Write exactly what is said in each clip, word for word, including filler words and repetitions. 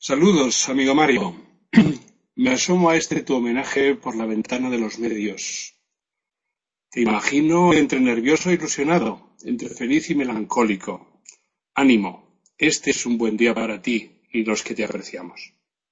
Saludos, amigo Mario. Me asomo a este tu homenaje por la ventana de los medios. Te imagino entre nervioso e ilusionado, entre feliz y melancólico. Ánimo, este es un buen día para ti y los que te apreciamos.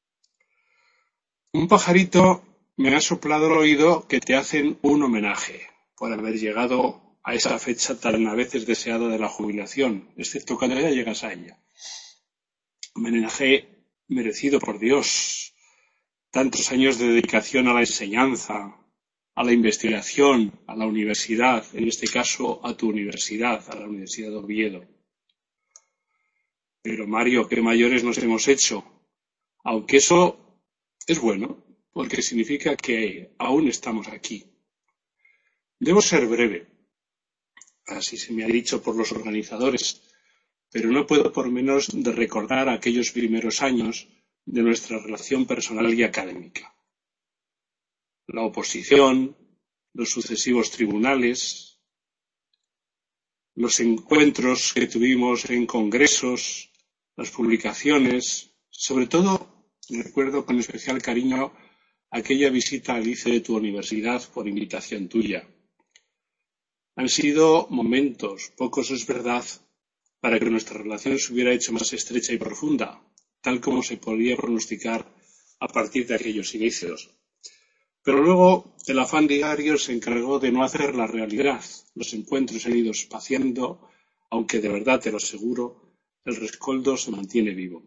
Un pajarito me ha soplado al oído que te hacen un homenaje por haber llegado a esa fecha tan a veces deseada de la jubilación, excepto cuando ya llegas a ella. Homenaje merecido por Dios. Tantos años de dedicación a la enseñanza, a la investigación, a la universidad, en este caso a tu universidad, a la Universidad de Oviedo. Pero Mario, qué mayores nos hemos hecho, aunque eso es bueno, porque significa que aún estamos aquí. Debo ser breve, así se me ha dicho por los organizadores, pero no puedo por menos de recordar aquellos primeros años de nuestra relación personal y académica. La oposición, los sucesivos tribunales, los encuentros que tuvimos en congresos, las publicaciones, sobre todo recuerdo con especial cariño aquella visita al I C E de tu universidad por invitación tuya. Han sido momentos, pocos es verdad, para que nuestra relación se hubiera hecho más estrecha y profunda, tal como se podía pronosticar a partir de aquellos inicios. Pero luego el afán diario se encargó de no hacer la realidad. Los encuentros han ido espaciando, aunque de verdad te lo aseguro, el rescoldo se mantiene vivo.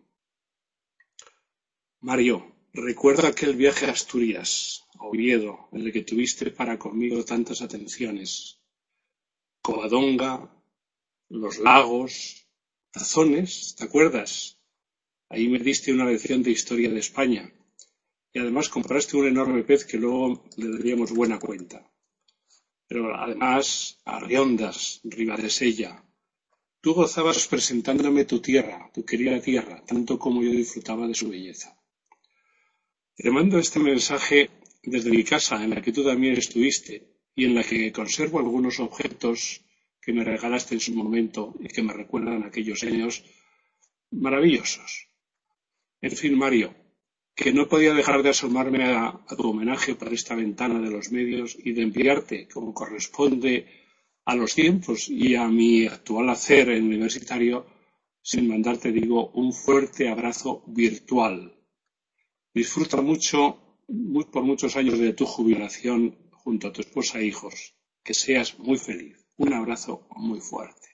Mario, recuerdo aquel viaje a Asturias, a Oviedo, en el que tuviste para conmigo tantas atenciones. Covadonga, los lagos, Tazones, ¿te acuerdas? Ahí me diste una lección de historia de España. Y además compraste un enorme pez que luego le daríamos buena cuenta. Pero además, a Riondas, Ribadesella, tú gozabas presentándome tu tierra, tu querida tierra, tanto como yo disfrutaba de su belleza. Te mando este mensaje desde mi casa, en la que tú también estuviste, y en la que conservo algunos objetos que me regalaste en su momento y que me recuerdan aquellos años maravillosos. En fin, Mario, que no podía dejar de asomarme a, a tu homenaje por esta ventana de los medios y de enviarte, como corresponde a los tiempos y a mi actual hacer en universitario, sin mandarte, digo, un fuerte abrazo virtual. Disfruta mucho, muy, por muchos años de tu jubilación junto a tu esposa e hijos. Que seas muy feliz. Un abrazo muy fuerte.